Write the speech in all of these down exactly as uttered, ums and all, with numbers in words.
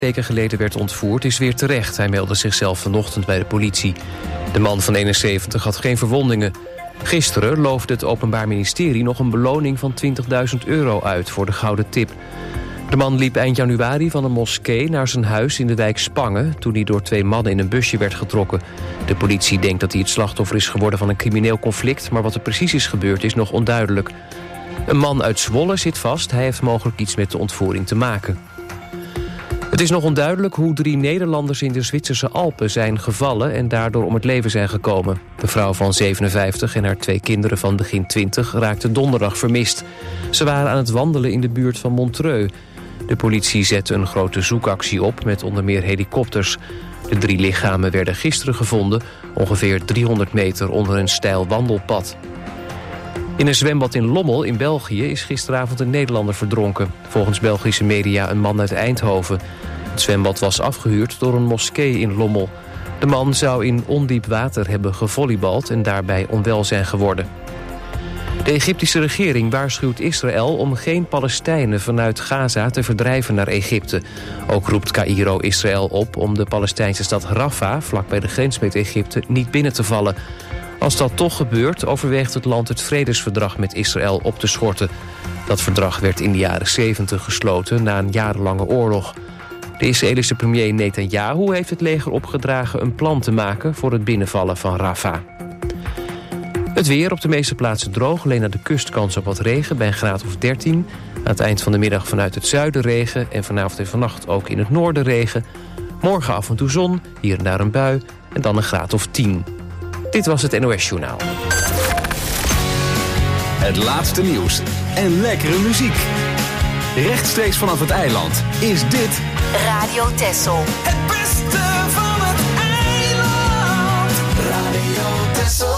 weken geleden werd ontvoerd, is weer terecht. Hij meldde zichzelf vanochtend bij de politie. De man van eenenzeventig had geen verwondingen. Gisteren loofde het Openbaar Ministerie nog een beloning van twintigduizend euro uit voor de gouden tip. De man liep eind januari van een moskee naar zijn huis in de wijk Spangen, toen hij door twee mannen in een busje werd getrokken. De politie denkt dat hij het slachtoffer is geworden van een crimineel conflict, maar wat er precies is gebeurd is nog onduidelijk. Een man uit Zwolle zit vast. Hij heeft mogelijk iets met de ontvoering te maken. Het is nog onduidelijk hoe drie Nederlanders in de Zwitserse Alpen zijn gevallen en daardoor om het leven zijn gekomen. De vrouw van zevenenvijftig en haar twee kinderen van begin twintig raakten donderdag vermist. Ze waren aan het wandelen in de buurt van Montreux. De politie zette een grote zoekactie op met onder meer helikopters. De drie lichamen werden gisteren gevonden, ongeveer driehonderd meter onder een steil wandelpad. In een zwembad in Lommel in België is gisteravond een Nederlander verdronken. Volgens Belgische media een man uit Eindhoven. Het zwembad was afgehuurd door een moskee in Lommel. De man zou in ondiep water hebben gevolleybald en daarbij onwel zijn geworden. De Egyptische regering waarschuwt Israël om geen Palestijnen vanuit Gaza te verdrijven naar Egypte. Ook roept Caïro Israël op om de Palestijnse stad Rafah, vlak bij de grens met Egypte, niet binnen te vallen. Als dat toch gebeurt, overweegt het land het vredesverdrag met Israël op te schorten. Dat verdrag werd in de jaren zeventig gesloten na een jarenlange oorlog. De Israëlische premier Netanyahu heeft het leger opgedragen een plan te maken voor het binnenvallen van Rafah. Het weer op de meeste plaatsen droog, alleen aan de kust kans op wat regen bij een graad of dertien. Aan het eind van de middag vanuit het zuiden regen en vanavond en vannacht ook in het noorden regen. Morgen af en toe zon, hier en daar een bui en dan een graad of tien. Dit was het N O S-journaal. Het laatste nieuws en lekkere muziek. Rechtstreeks vanaf het eiland is dit Radio Texel. Het beste van het eiland. Radio Texel.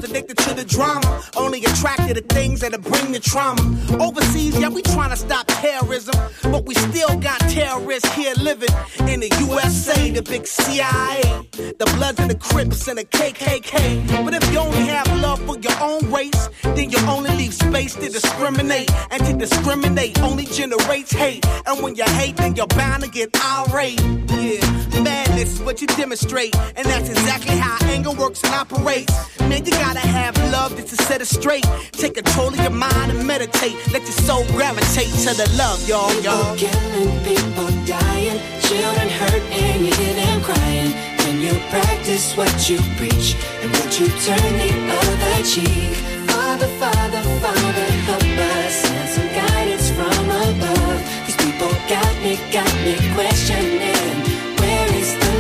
addicted to the drama, only attracted to things that'll bring the trauma. Overseas, yeah, we trying to stop terrorism, but we still got terrorists here living in the U S A, the big C I A, the Bloods and the Crips and the K K K. But if you only have love for your own race, then you only leave space to discriminate, and to discriminate only generates hate. And when you hate, then you're bound to get irate. Yeah, madness is what you demonstrate, and that's exactly how anger works and operates. Man, you gotta have love just to set it straight. Take control of your mind and meditate. Let your soul gravitate to the love, y'all, y'all. People killing, people dying, children hurt and you hear them crying. When you practice what you preach, and would you turn the other cheek? Father, Father, Father, help us, send some guidance from above. These people got me, got me questioning, where is the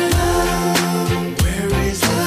love? Where is the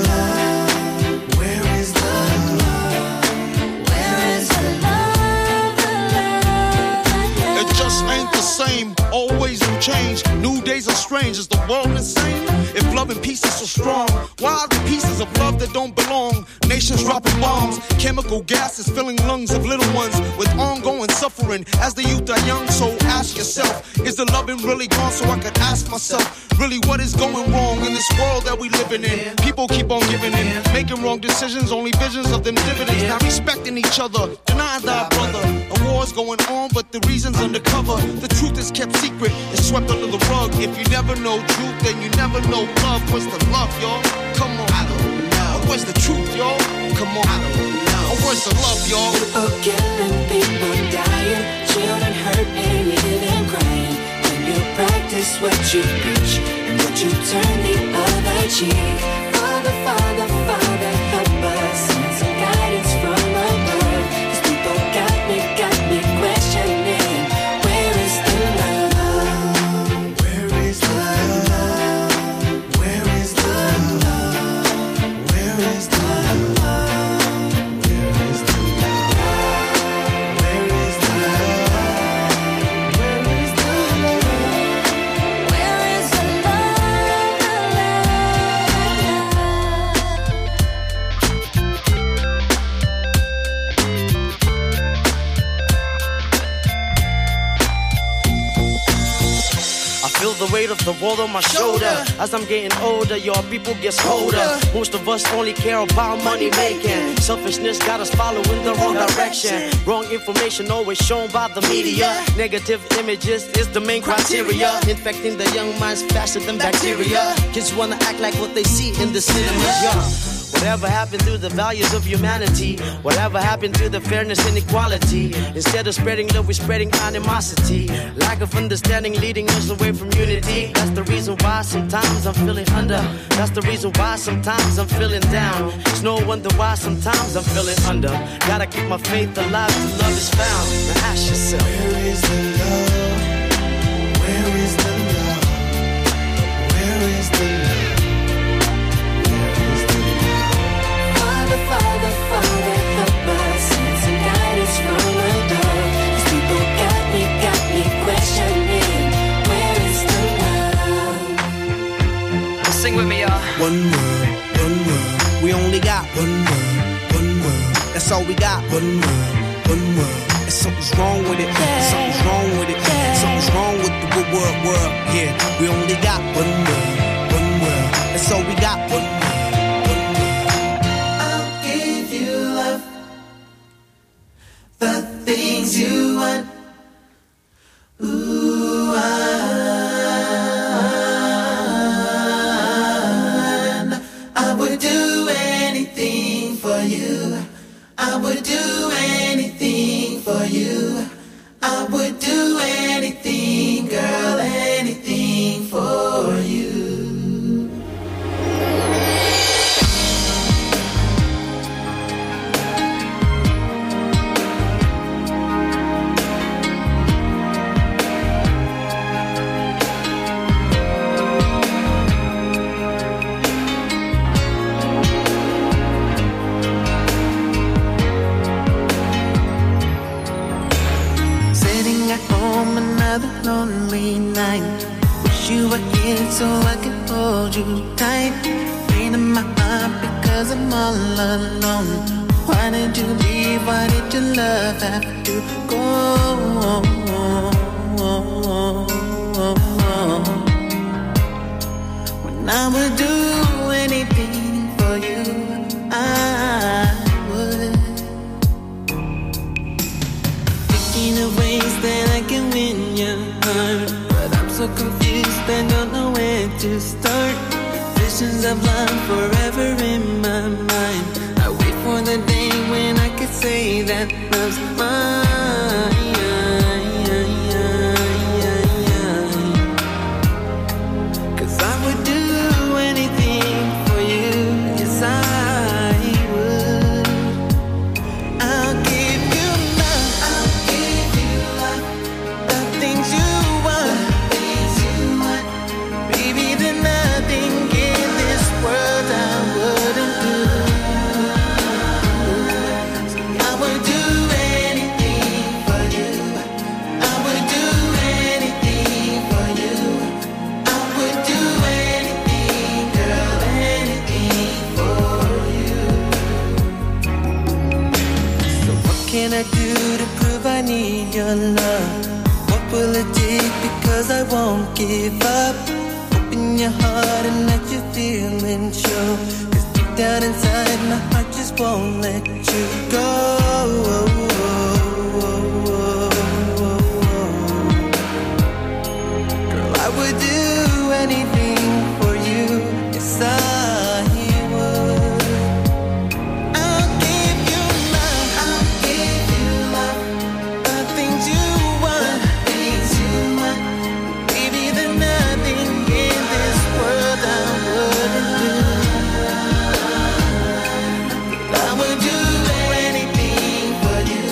love? Where is the love? Where is the love? The love, the love? It just ain't the same, always new change. New days are strange, is the world insane? If love and peace is so strong, why are the pieces of love that don't belong? Nations dropping bombs, chemical gases filling lungs of little ones with ongoing suffering as the youth are young. So ask yourself, is the loving really gone? So I could ask myself, really what is going wrong in this world that we living in? People keep on giving in, making wrong decisions, only visions of them dividends. Not respecting each other, denying thy brother. A war's going on, but the reason's undercover. The truth is kept secret, it's swept under the rug. If you never know truth, then you never know love. What's the love, y'all? Come on. I don't know. Where's the truth, y'all? Come on. I don't know. Where's the love, y'all? People killing, people dying, children hurt and you hear them crying. When you practice what you preach, and would you turn the other cheek? Father, Father, Father, help us, send some guidance from above. These people got me, got me questioning, where is the love? Where is the love? Where is the love? Where is the love? Where is the love? Where is the love? Where is the love? Where is the Feel the weight of the world on my shoulder. As I'm getting older, your people get colder. Most of us only care about money making. Selfishness got us following the wrong direction. Wrong information always shown by the media. Negative images is the main criteria. Infecting the young minds faster than bacteria. Kids wanna act like what they see in the cinemas, yeah. Whatever happened to the values of humanity? Whatever happened to the fairness and equality? Instead of spreading love, we're spreading animosity. Lack of understanding leading us away from unity. That's the reason why sometimes I'm feeling under. That's the reason why sometimes I'm feeling down. It's no wonder why sometimes I'm feeling under. Gotta keep my faith alive till love is found. Now ask yourself, Where is the love? Where is the love? Where is the love? Father, Father, help us, send some guidance from above. These people got me, got me questioning, where is the love? sing with me, y'all. One world, one world, we only got one world, one world, that's all we got. One world, one world, and something's wrong with it, something's wrong with it, something's wrong with the good world, world, yeah. We only got one world, one world, that's all we got. One world. Things you want, ooh, I, I would do anything for you. I would do anything for you. I would do anything, girl, anything for you. Lonely night, wish you were here so I could hold you tight. Pain in my heart because 'cause I'm all alone. Why did you leave? Why did your love have to go? When I would do anything for you, I would. Thinking of ways that I can win your heart, but I'm so confused, I don't know where to start. Visions of love forever in my mind. I wait for the day when I could say that love's mine. 'Cause I would do anything for you, yes I would. I'll give you love, I'll give you love, the things you want, the things you want. Baby, there's nothing in this world I wouldn't do. I would do anything for you. I would do anything for you. I would do anything, girl, anything for you. So what can I do to prove I need your love? What will it take? Because I won't give up. Open your heart and let your feelings show. 'Cause deep down inside my heart just won't let you go. Girl, I would do anything for you, yes I would. I'll give you love, I'll give you love, the things you want, the things you want. Baby, there's nothing in this world I wouldn't do. I would do anything for you.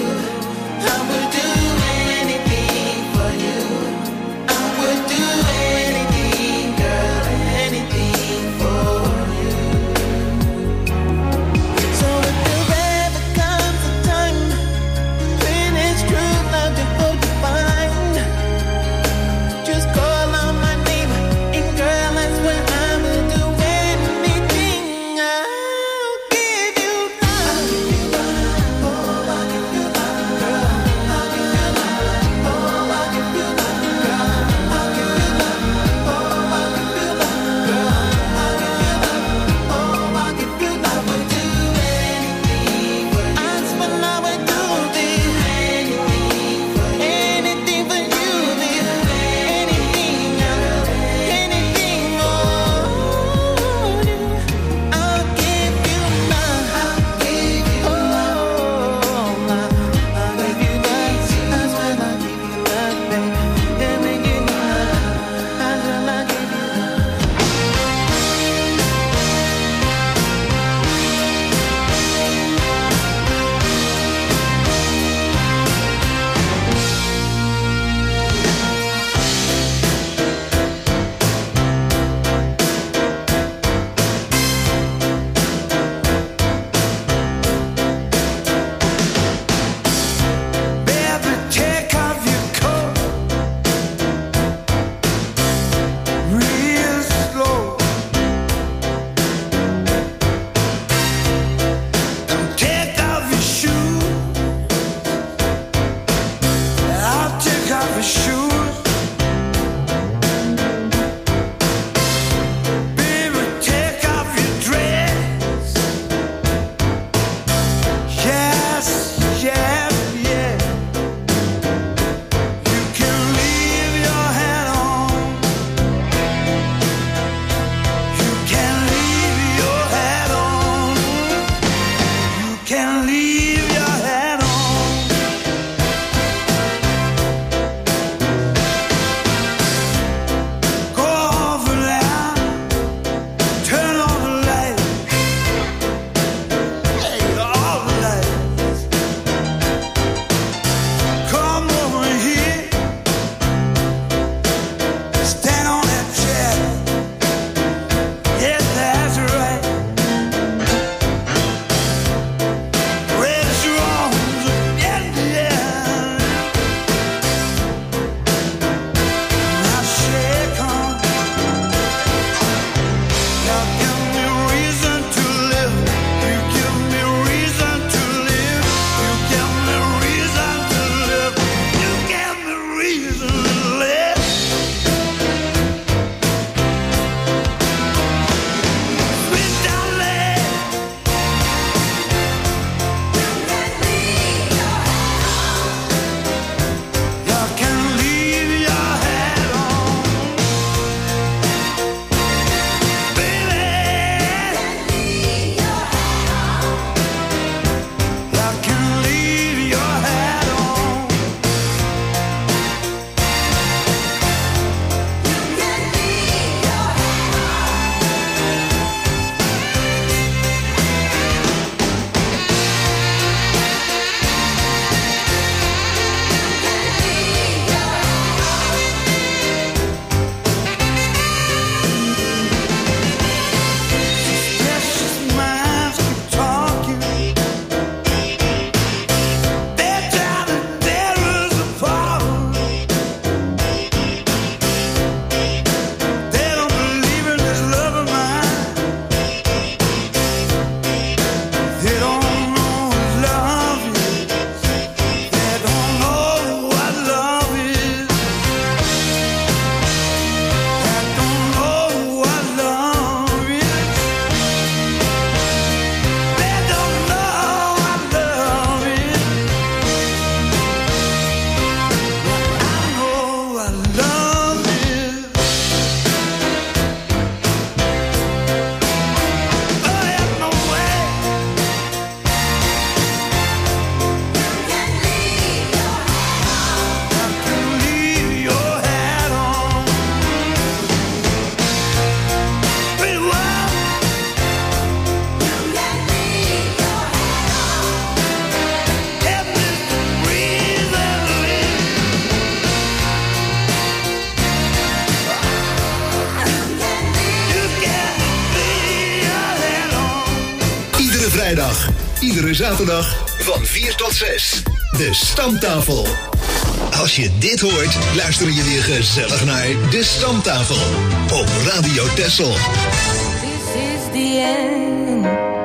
Iedere vrijdag, iedere zaterdag van vier tot zes. De Stamtafel. Als je dit hoort, luister je weer gezellig naar De Stamtafel op Radio Texel. This is the end.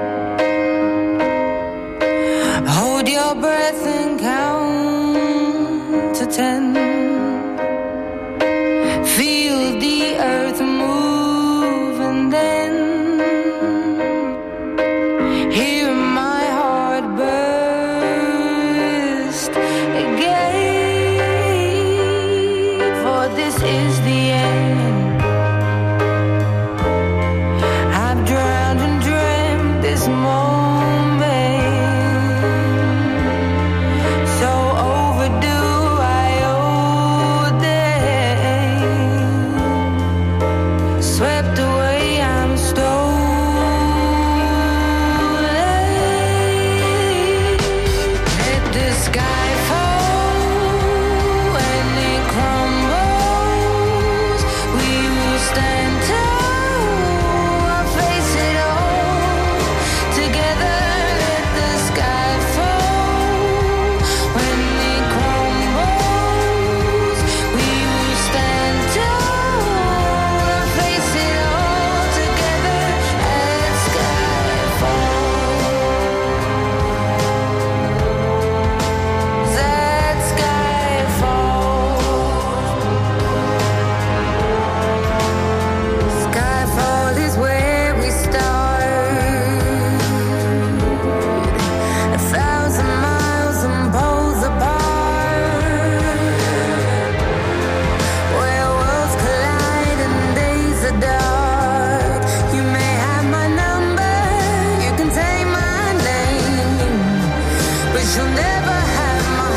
Hold your breath and count to ten. Feel the earth move and then hear my heart burst again. For this is the end. I've drowned and dreamt this moment, so overdue I owe them. Swept away, I'm stolen. Let the sky fall when it crumbles. We will stand tall, I'll face it all together. Let the sky fall when it crumbles. We will stand tall, I'll face it all together. Let sky fall. That sky fall. Skyfall is where we start. A thousand miles and poles apart. Where worlds collide and days are dark. You may have my number, you can take my name, but you'll never have my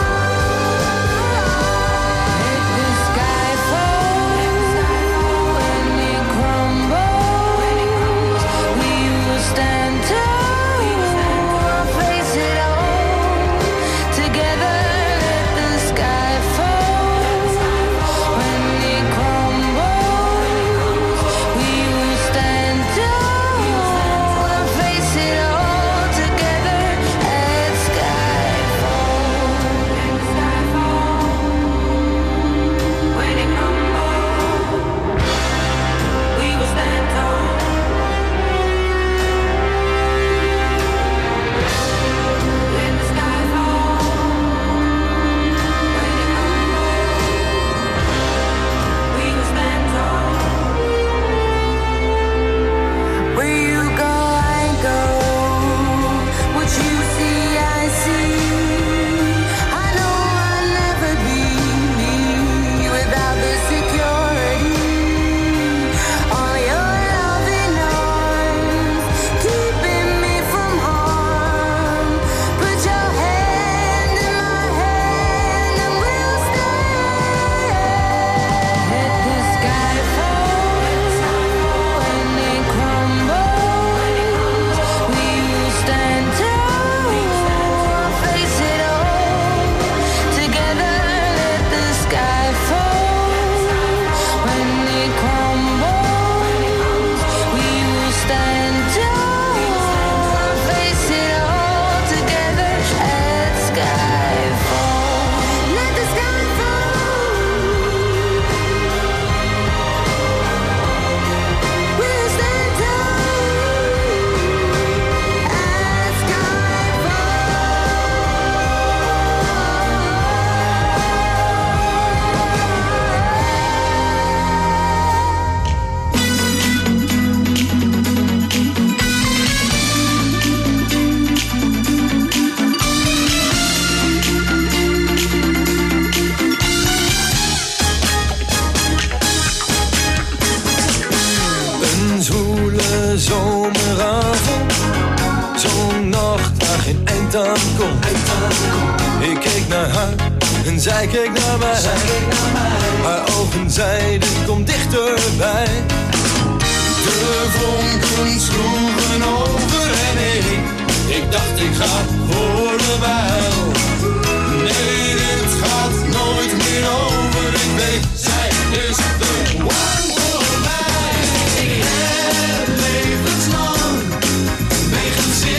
heart. Let the sky fall when it crumbles. We will stand tall, I'll face it all together. Let the sky fall when it crumbles. We will stand tall, I'll face it all together. Let sky fall. When it crumbles, we will stand tall. When the sky falls, when it crumbles, we will stand tall. Where you go, I go. What you see, I see. I know I'll never be without the security. All your loving arms keeping me from harm. Put your hand in my hand and we'll stay. Let the sky fall when it crumbles. We will stand tall, I'll face it all together. Let the sky fall when it crumbles. We will stand tall, I'll face it all together. Let sky fall. Let the sky fall. We'll stand tall as sky Een zwoele zomeravond, zo'n nacht waar geen eind aan komt. Ik keek naar haar en zij keek naar mij. Haar ogen zeiden kom dichterbij. De vonken sloegen over en ik, ik dacht ik ga voor de bijl. Nee, dit gaat nooit meer over. Ik weet, zij is de one for mij. Ik heb levenslang wegens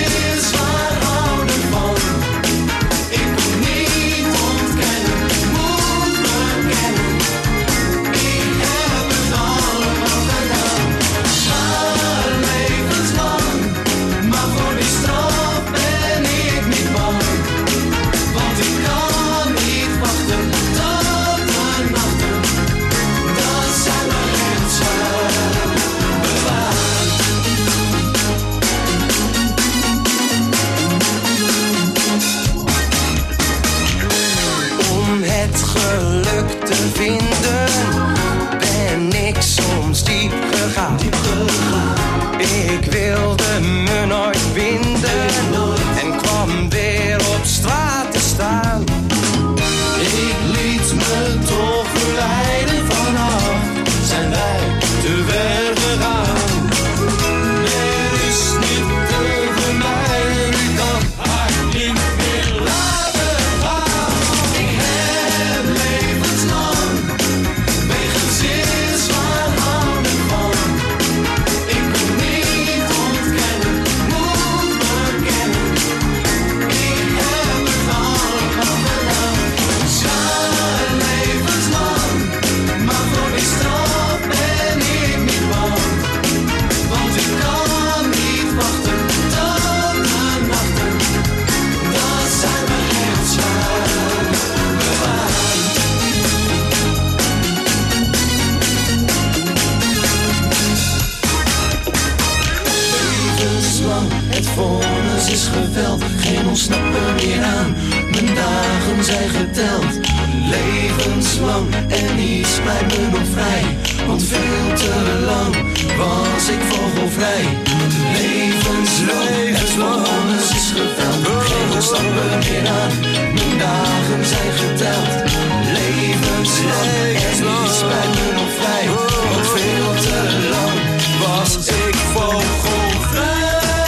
vonnis is geveld, geen ontsnappen meer aan. Mijn dagen zijn geteld, levenslang en niets blijft me nog vrij. Want veel te lang was ik vogelvrij. Levenslang, het vonnis is geveld, geen ontsnappen meer aan. Mijn dagen zijn geteld, levenslang en niets blijft me nog vrij. Want veel te lang was ik vogelvrij.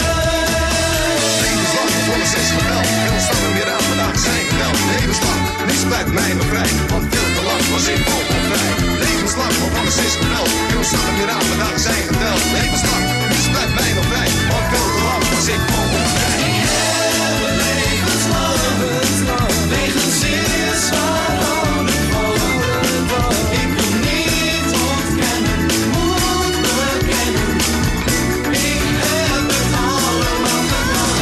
Is geweld, heel stappen weer aan, vandaag zijn geweld. Levenslang, niets blijft mij nog vrij. Want veel te lang was ik vogelvrij. Levenslang, maar alles is geweld. Heel stappen weer aan, vandaag zijn geteld. Levenslang, niets blijft mij nog vrij. Want veel te lang was ik vogelvrij. Ik heb een levenslang, wegens zeer zwaar houden van. Ik wil niet ontkennen, moet bekennen. Ik heb het allemaal gedaan.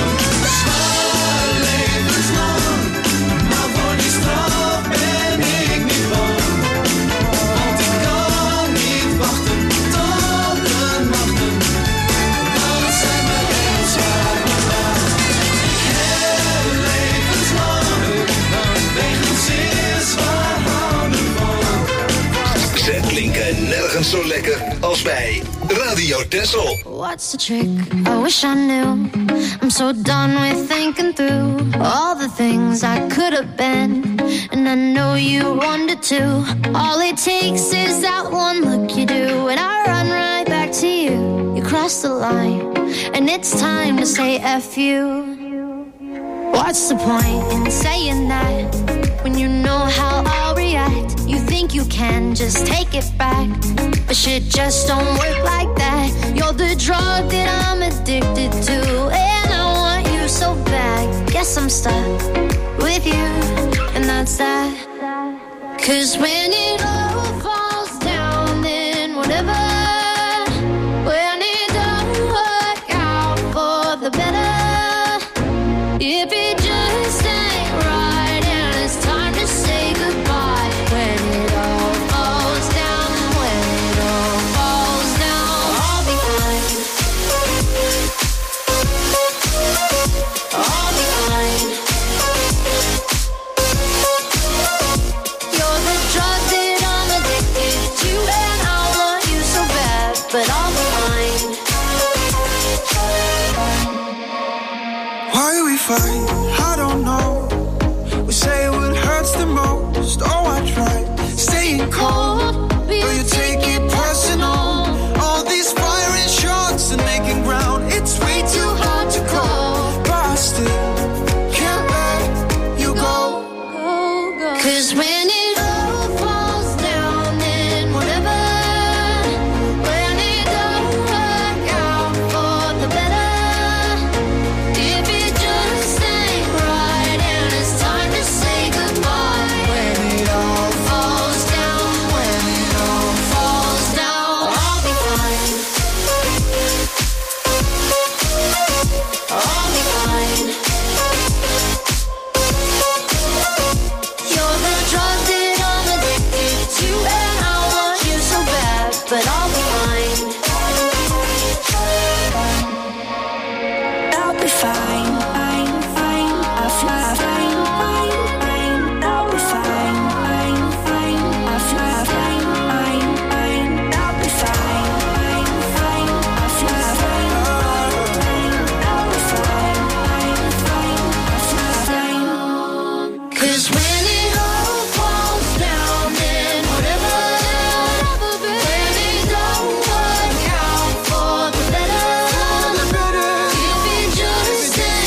Nergens zo lekker als bij Radio Tessel. What's the trick? I wish I knew. I'm so done with thinking through all the things I could have been, and I know you wanted to. All it takes is that one look you do, and I run right back to you. You cross the line, and it's time to say F you. What's the point in saying that when you know how I'll react? You think you can just take it back, but shit just don't work like that. You're the drug that I'm addicted to, and I want you so bad. Guess I'm stuck with you, and that's that. Cause when it all falls down, then whatever. When it don't work out for the better, if it just ain't right and it's time to say goodbye. When it all falls down, when it all falls down, I'll be fine. I'll be fine. You're the drug that I'm addicted to, and I want you so bad, but I'll be fine. Why we fight? I don't know. We say what hurts the most. Oh, I tried staying cold, but you take it personal. All these firing shots and making ground, it's way too hard to call. But I still can't let you go. Cause when it all falls down, then whatever. When it don't work out for the better, if it just ain't right and it's time to say goodbye. When it all falls down, when it all falls down, I'll be fine. I'll be fine. You're the drug that I'm addicted to, and I want you so bad, but I'll be fine. I'll be fine, fine, fine. I'll fly, fine, fine, fine. I'll be fine, fine, fine. I'll fly, fine, fine, fine. I'll be fine, fine, fine. I'll fly, fine, fine. I'll be fine, fine, fine. I'll fly, fine. Cause when it all falls down, then whatever. When it don't work out for the better, if it just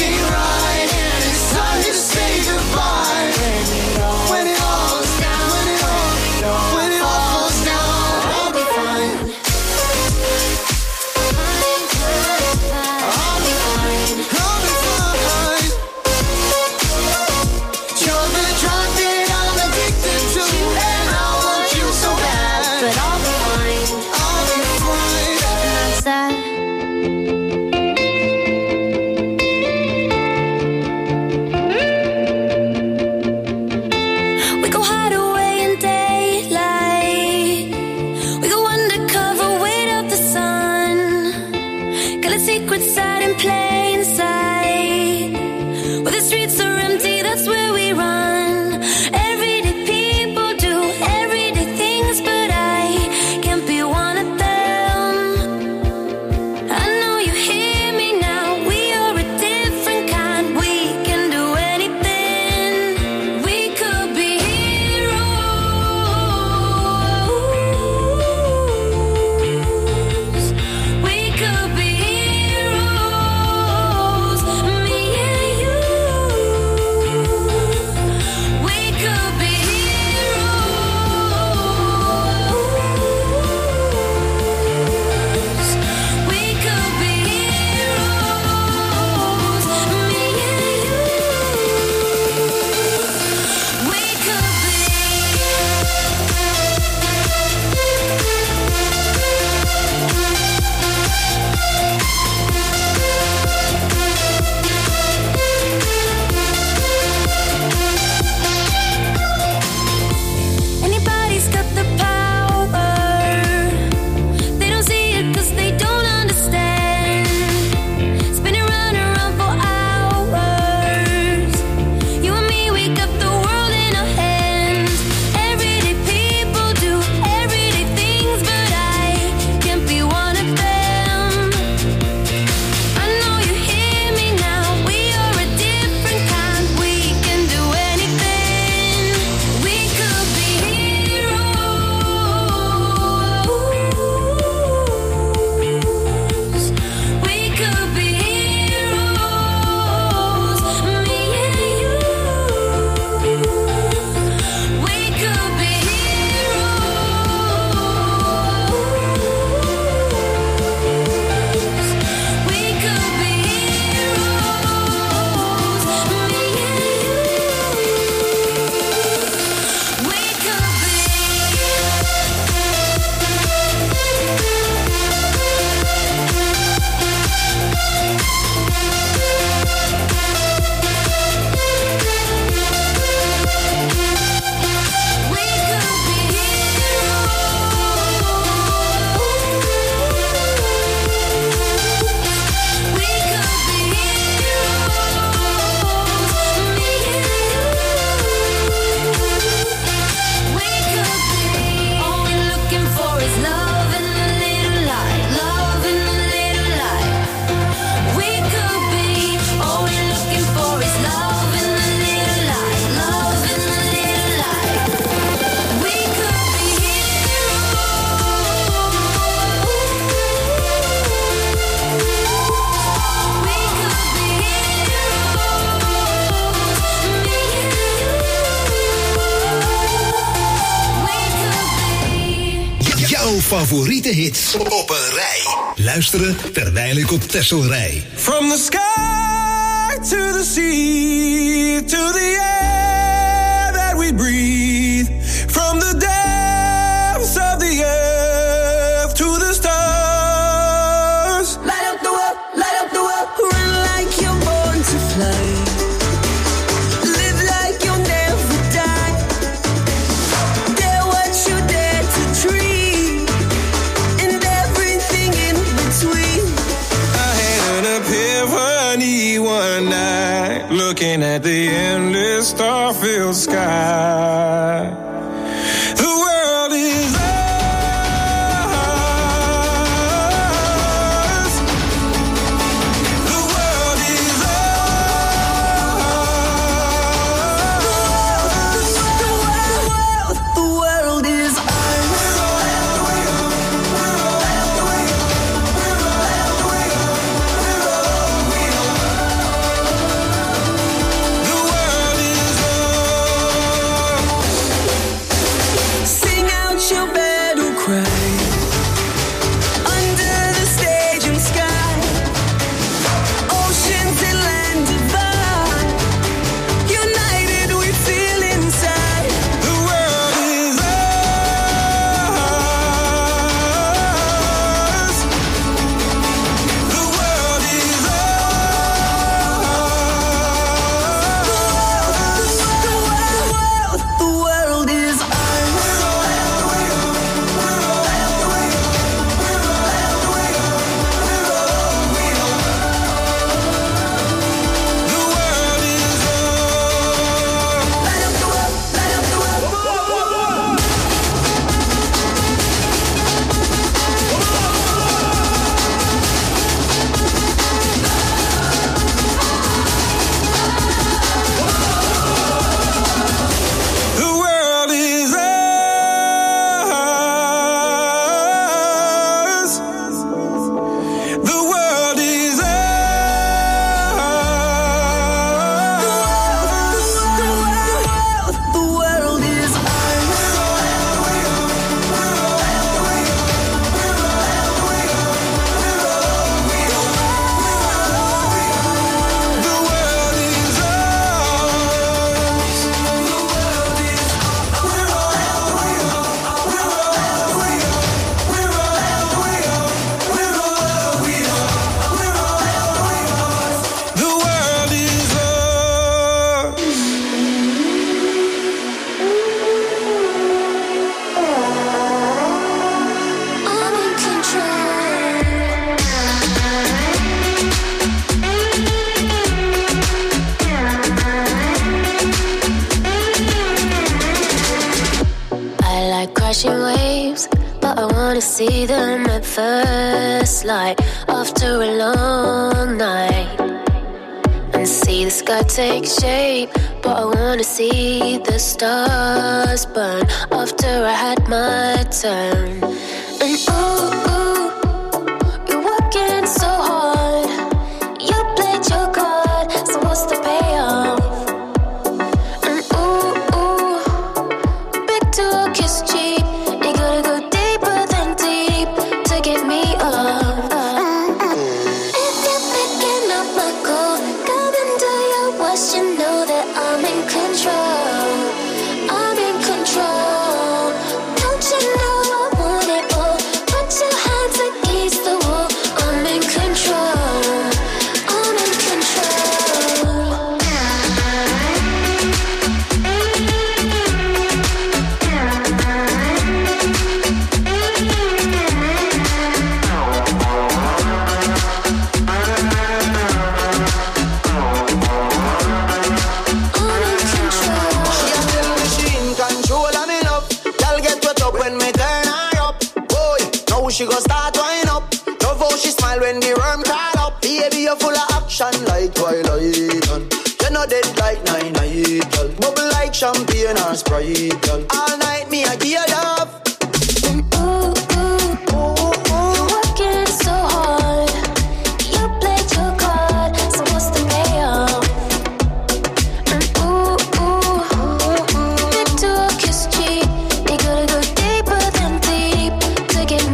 favoriete hits op een rij. Luisteren terwijl ik op Texel rij. From the sky to the sea, to the air that we breathe. From the depths of the earth to the stars. Light up the world, light up the world. Run like you're born to fly. Live like you'll never die. Dare what you dare to dream. And everything in between. I had an epiphany one night, looking at the endless star-filled sky. The world is ours. The world is ours. The world is Sing out your battle cry under the stadium sky. Oceans and land divide. United we feel inside. The world is ours. The world is The world is The world is ours. The world is The world is The world is ours. I'm in control. I like crashing waves, but I wanna see them at first light after a long night. And see the sky take shape, but I wanna see the stars burn after I had my turn. And ooh, ooh, you're working so hard. You played your card, so what's the payoff? And ooh, ooh, big talk is cheap. You gotta go deeper than deep to get me up. If you're picking up my call, come and do your worst. You know that I'm in control. I'm in control. Don't you know I want it all? Put your hands against the wall. I'm in control. I'm in control. Machine control of me love. Girl get wet up when me turn her up. Boy, now she go start wind up. Love how she smile when the worm crawl up. Baby, you're full of action like Twilight. And you're not dead like nine night, girl. Bubble like champagne or Sprite, girl. All night me I give you love. You're working so hard. You played your card, so what's the payoff? And ooh, ooh, big talk is cheap. You gotta go deeper than deep to get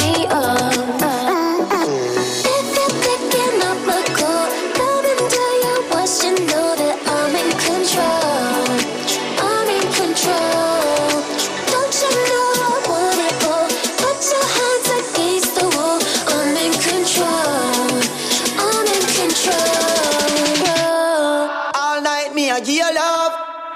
I give you love.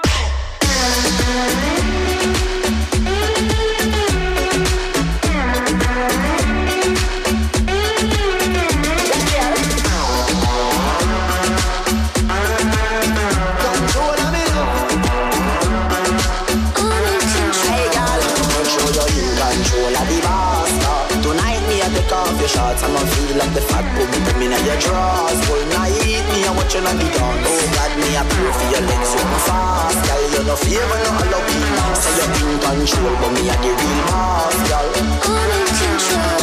Shots, I'ma feel like the fat boom boom in your drawers. Whole night, me a watching on the dance. Oh God, me a pray for your legs super fast. Girl, you no favor, no Halloween. Say you're in control, but me a the real boss, girl. I'm in control.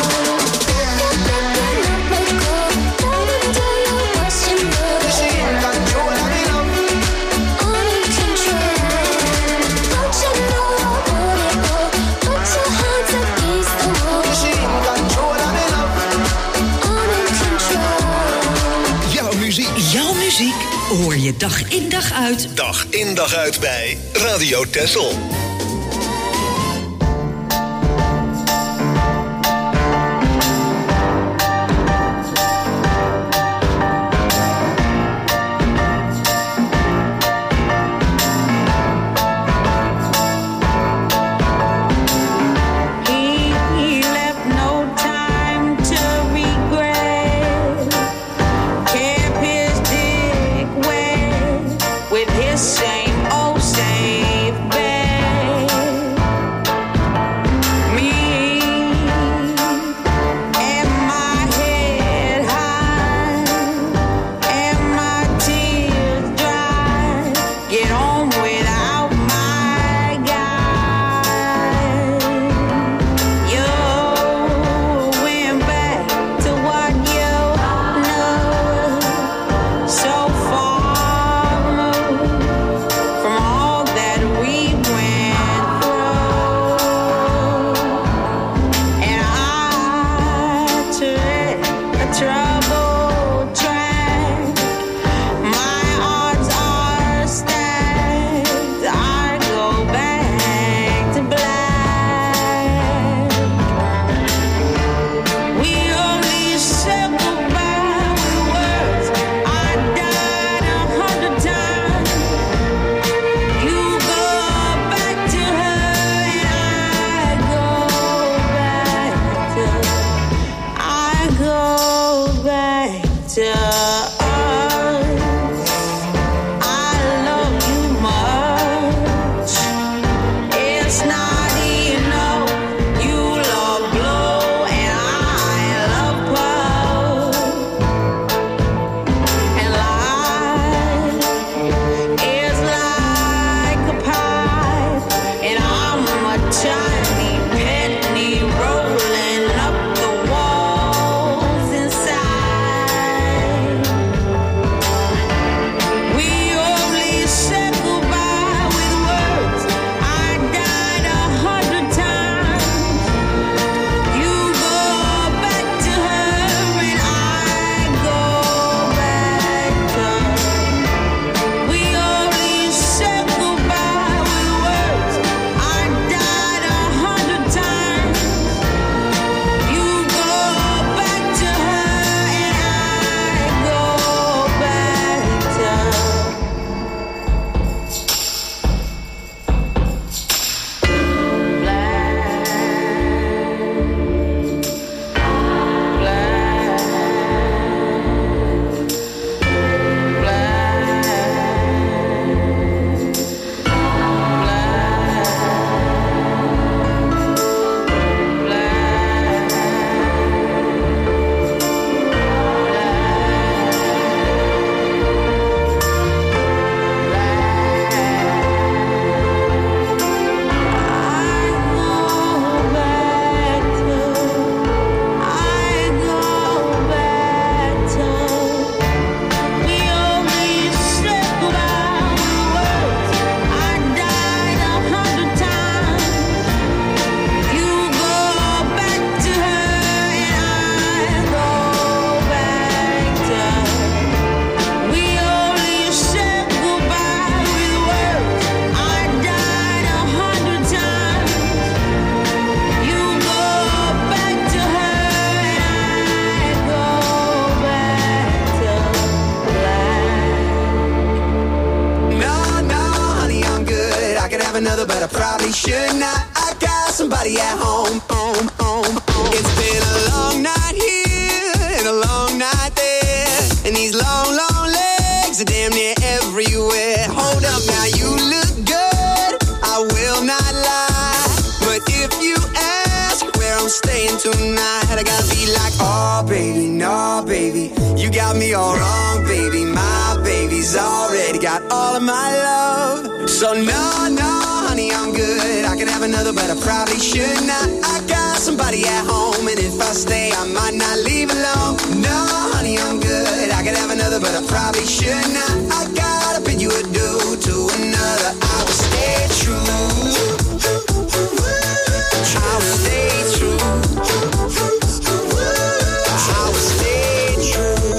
Jouw muziek hoor je dag in dag uit. Dag in dag uit bij Radio Texel. Same old same bed. another, but I probably should not. I got somebody at home, home, home, home. It's been a long night here and a long night there, and these long, long legs are damn near everywhere. Hold up now, you look good, I will not lie, but if you ask where I'm staying tonight, I gotta be like, oh baby, no baby, you got me all wrong, baby. My baby's already got all of my love. So no, no, honey, I'm good. I could have another, but I probably should not. I got somebody at home, and if I stay, I might not leave alone. No, honey, I'm good. I could have another, but I probably should not. I gotta bid you adieu to another. I will stay true. I will stay true. I will stay true.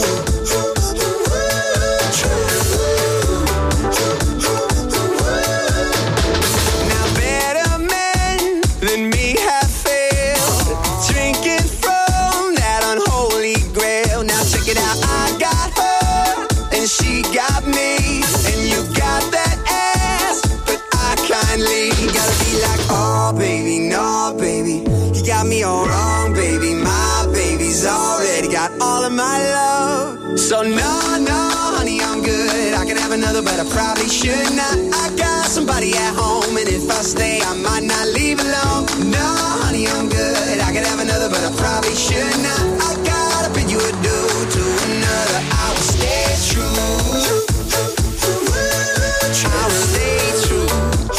Now better men than me have failed, drinking from that unholy grail. Now check it out, I got her and she got me, and you got that ass, but I kindly gotta be like, oh baby, no baby, you got me all wrong, baby. My baby's already got all of my love. So no, no, honey, I'm good. I could have another, but I probably should not. I got somebody at home, and if I stay, I might not leave alone. No, honey, I'm good. I could have another, but I probably should not. I gotta bid you adieu to another. I will stay true. I will stay true.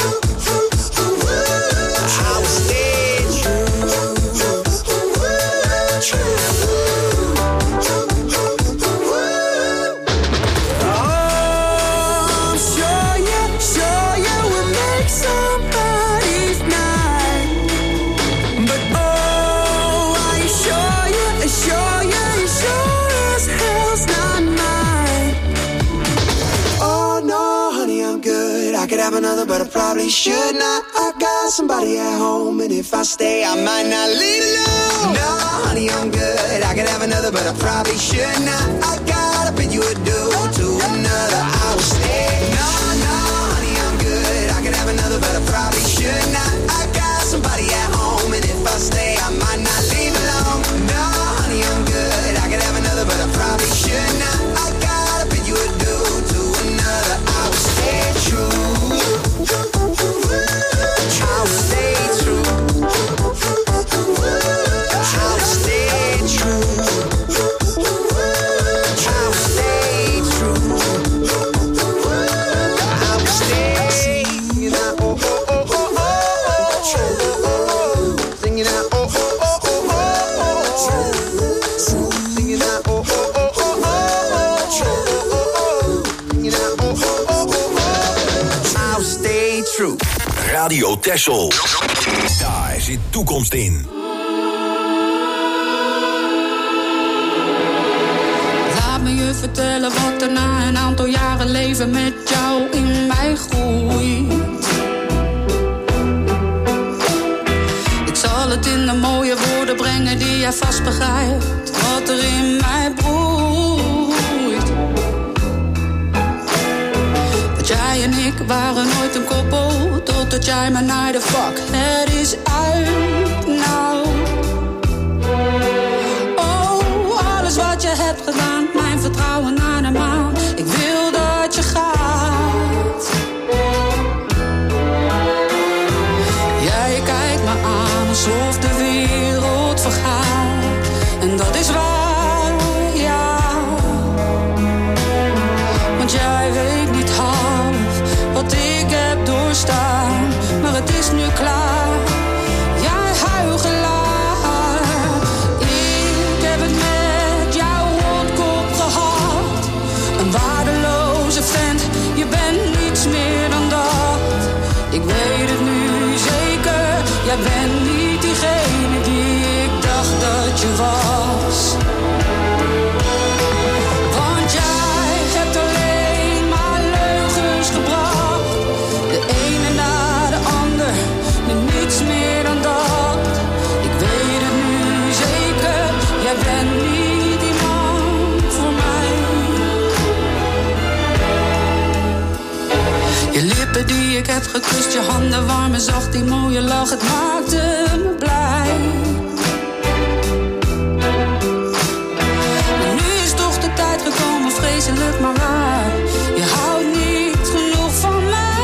I will stay true. Oh, I'm sure you, sure you will make somebody's night. But oh, are you sure you, sure you, sure as hell's not mine. Oh no, honey, I'm good. I could have another, but I probably should not. I got somebody at home, and if I stay, I might not leave alone. No, honey, I'm good. I could have another, but I probably should not. I gotta bid you adieu to another. I will stay. No, no, honey, I'm good. I could have another, but I probably should not. I got somebody at home, and if I stay, I might not leave alone. No, honey, I'm good. I could have another, but I probably should not. I gotta bid you adieu to another. I will stay true. I will stay true. I will stay true. I will stay true. I will stay singing out, oh oh oh oh oh oh, singing out, oh oh oh oh oh, singing out, oh oh oh oh oh, singing out, oh oh oh oh. I will stay true. Radio Texel. Daar zit toekomst in. Laat me je vertellen wat er na een aantal jaren leven met jou in mij groeit. Ik zal het in de mooie woorden brengen die jij vast begrijpt. Wat er in mij broeit. Dat jij en ik waren nooit een koppel, totdat jij me naar de fuck. Het is uit nou. Oh, alles wat je hebt gedaan, mijn vertrouwen naar de maan. Ik wil dat je gaat. Jij kijkt me aan alsof de wereld vergaat. En dat is waar, ja. Want jij weet niet half wat ik heb doorstaan. Maar het is nu klaar. Jij huigelaar. Ik heb het met jouw rotkop gehad. Een waardeloze vent. Je bent niets meer dan dat. Ik weet het nu zeker. Jij bent niet diegene die ik dacht dat je was. Want jij hebt alleen maar leugens gebracht. De ene na de ander, en niets meer dan dat. Ik weet het nu zeker, jij bent niet die man voor mij. Je lippen die ik kroket gekust, je handen warm en zacht, die mooie lach, het maakte me blij. Maar nu is toch de tijd gekomen, vreselijk maar waar. Je houdt niet genoeg van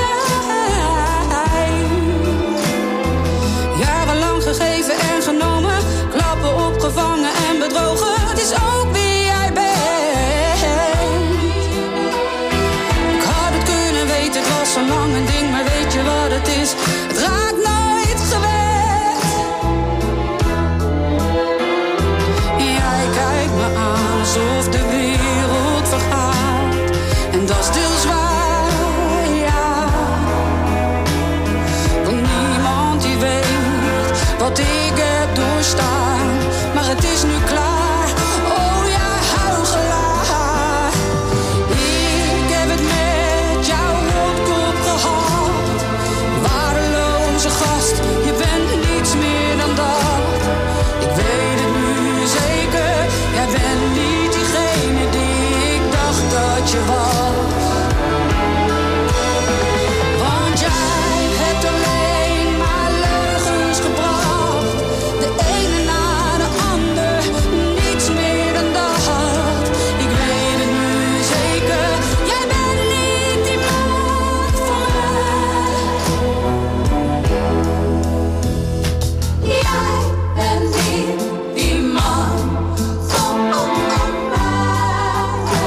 mij. Jarenlang gegeven en genomen, klappen opgevangen en bedrogen. Het is ook wie jij bent. Ik had het kunnen weten, het was zo lang een ding, maar weet je wat het is? Het raakt nooit gewend. Jij kijkt me aan alsof de wereld vergaat. En dat is deels waar, ja. Want niemand die weet wat ik heb doorstaan. Maar het is nu klaar, oh ja, huichelaar. Ik heb het met jouw rotkop gehad. Waardeloze gast, je bent niets meer dan dat. Ik weet het nu zeker, jij bent niet diegene die ik dacht dat je was. Want jij hebt alleen maar leugens gebracht. De ene na de ander, niets meer dan dat. Ik weet het nu zeker, jij bent niet die man voor mij. Jij bent niet die man voor mij.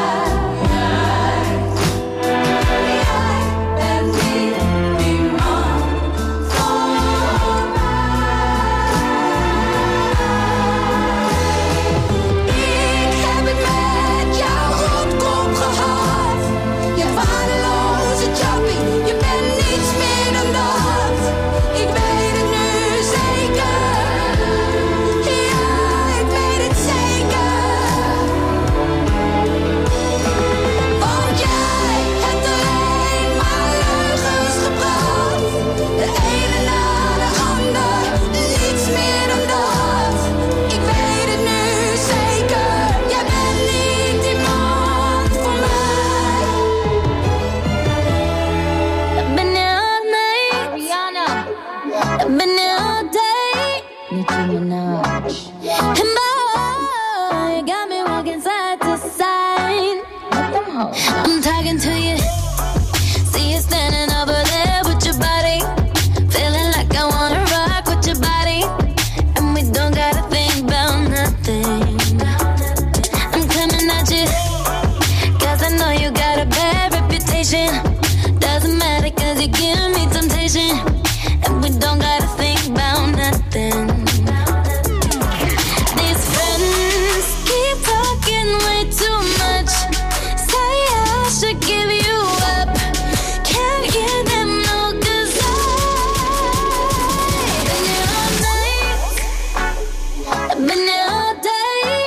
Jij bent niet die man voor Ik heb het met jouw rotkop gehad. Je waardeloze chappie, je bent niets meer dan dat. Ik weet het nu zeker. Ja, ik weet het zeker. Want jij hebt alleen maar leugens gebracht. De ene na de ander, niets meer dan dat. Ik weet het nu zeker. Jij bent niet die man voor mij. I've been here all night. Ariana. I've been here all day. Nicki Minaj. And boy, you got me walking side to side. I'm talking to you. See you standing over there with your body. Feeling like I wanna rock with your body. And we don't gotta think about nothing. I'm coming at you, cause I know you got a bad reputation. Doesn't matter cause you give me temptation. And we don't gotta think about nothing. These friends keep talking way too much. Say I should give you up. Can't hear them no cause I've been here all night. I've been here all day.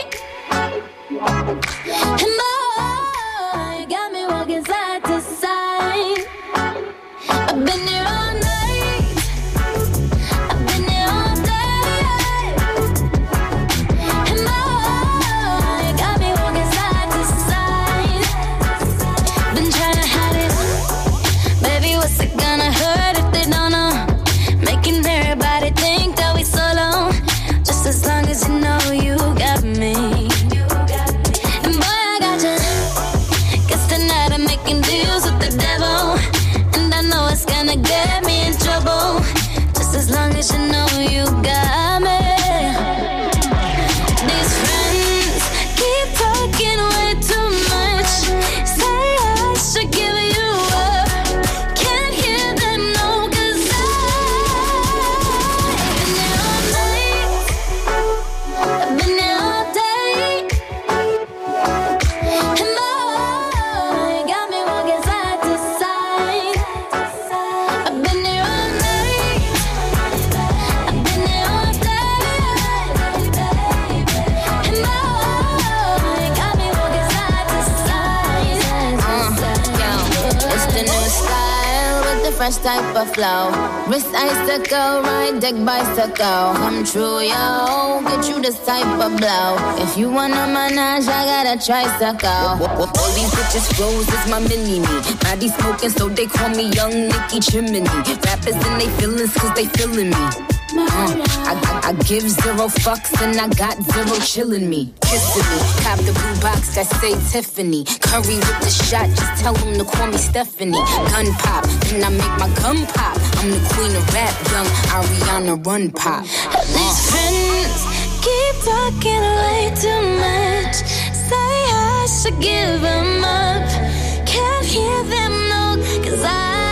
And boy, you got me walking side to side. I've been here all night. I've been here all day. And boy, you got me walking side to side. Been trying to hide it. Baby, what's it gonna hurt if they don't know? Making everybody think that we solo. Just as long as you know you got me. And boy, I got you. Guess tonight I'm making deals with the devil. And I know it's gonna get me in trouble. Just as long as you know you got me. These friends keep talking way too much. Say I should give you up. Can't hear them no cause I've been here all night. I've been here all day. And boy, you got me walking fresh type of flow. Wrist icicle, ride deck bicycle. Come true, yo, get you this type of blow. If you wanna manage, I got a tricycle. All these bitches froze is my mini-me. Body smoking, so they call me Young Nicky Chimney. Rappers and they feelings, cause they feeling me. Uh, I, I, I give zero fucks and I got zero chillin' me. Kissing me, cop the blue box that say Tiffany. Curry with the shot, just tell them to call me Stephanie. Gun pop, then I make my gun pop. I'm the queen of rap, young Ariana Run Pop. Uh. These friends keep talking way too much. Say I should give them up. Can't hear them, no, cause I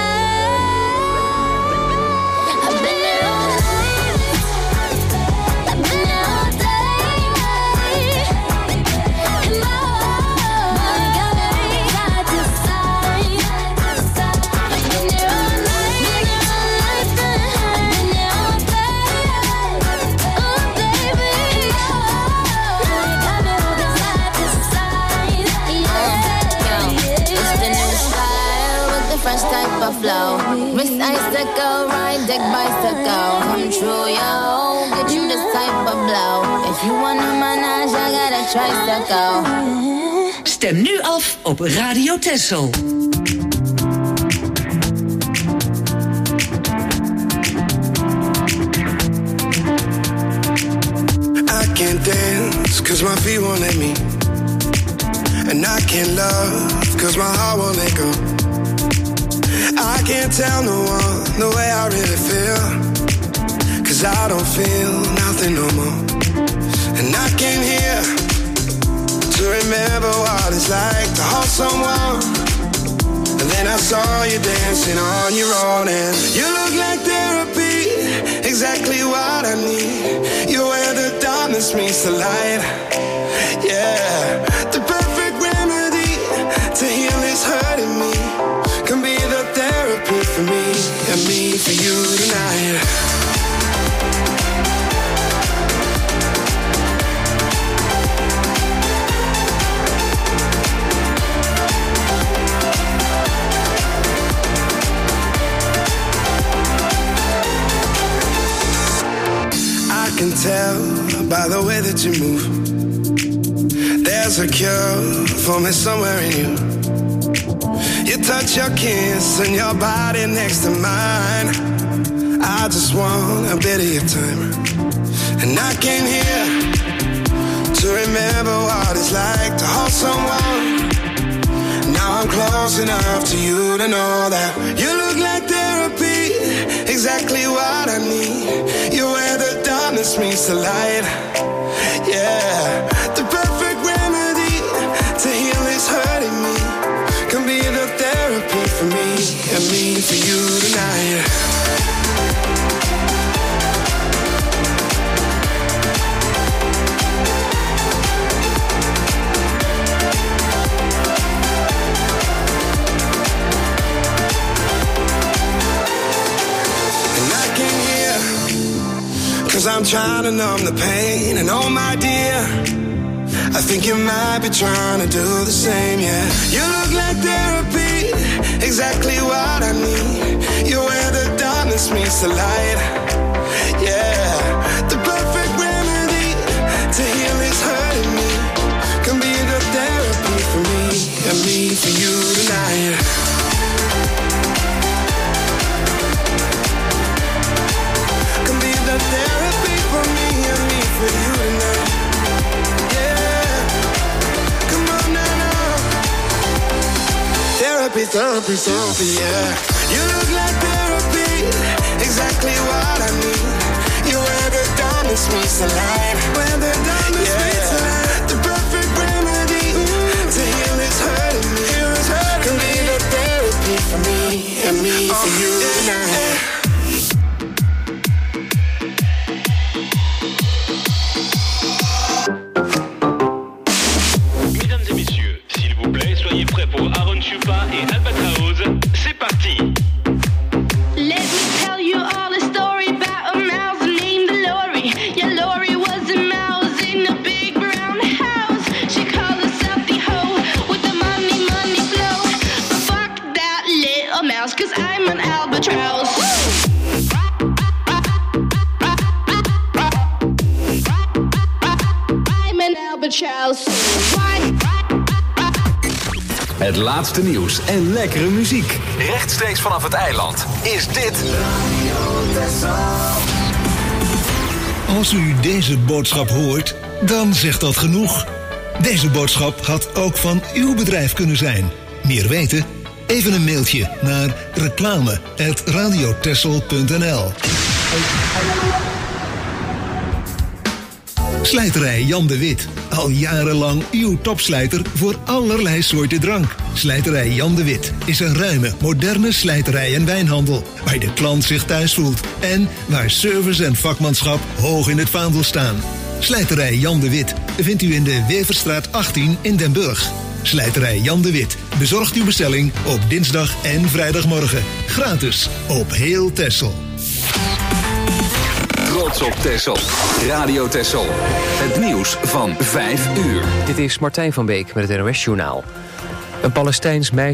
fresh type of flow. Wrist icicle, ride deck bicycle. Come true, yo, get you this type of blow. If you wanna manage, I got a tricycle. Stem nu af op Radio Texel. I can't dance cause my feet won't let me. And I can't love cause my heart won't let go. I can't tell no one the way I really feel, cause I don't feel nothing no more. And I came here to remember what it's like to hold someone. And then I saw you dancing on your own. And you look like therapy, exactly what I need. You're where the darkness meets the light. Yeah, the perfect remedy to heal this hurting me. Can be the therapy for me and me for you tonight. I can tell by the way that you move. There's a cure for me somewhere in you. You touch your kiss and your body next to mine. I just want a bit of your time. And I came here to remember what it's like to hold someone. Now I'm close enough to you to know that you look like therapy, exactly what I need. You're where the darkness meets the light. Yeah, the perfect remedy to heal this hurting me. Can be the therapy for me and me for you tonight. And I came here cause I'm trying to numb the pain. And oh my dear, I think you might be trying to do the same, yeah. You look like therapy, exactly what I need. You're where the darkness meets the light. Yeah, the perfect remedy to heal this hurting me. Can be the therapy for me and me for you tonight. Can be the therapy for me and me for you tonight. Therapy, therapy, therapy, yeah. You look like therapy, exactly what I need. You're where the darkness meets the light. Where the darkness yeah. meets the light. The perfect remedy mm. to heal this hurting me. Can be the therapy for me and me oh, for you yeah, tonight. Yeah. Cause I'm an Het laatste nieuws en lekkere muziek. Rechtstreeks vanaf het eiland is dit... Als u deze boodschap hoort, dan zegt dat genoeg. Deze boodschap had ook van uw bedrijf kunnen zijn. Meer weten? Even een mailtje naar reclame at radiotessel punt n l. Slijterij Jan de Wit. Al jarenlang uw topslijter voor allerlei soorten drank. Slijterij Jan de Wit is een ruime, moderne slijterij en wijnhandel. Waar de klant zich thuis voelt. En waar service en vakmanschap hoog in het vaandel staan. Slijterij Jan de Wit vindt u in de Weverstraat achttien in Den Burg. Slijterij Jan de Wit bezorgt uw bestelling op dinsdag en vrijdagmorgen. Gratis op heel Texel. Trots op Texel. Radio Texel. Het nieuws van vijf uur. Dit is Martijn van Beek met het N O S Journaal. Een Palestijns meisje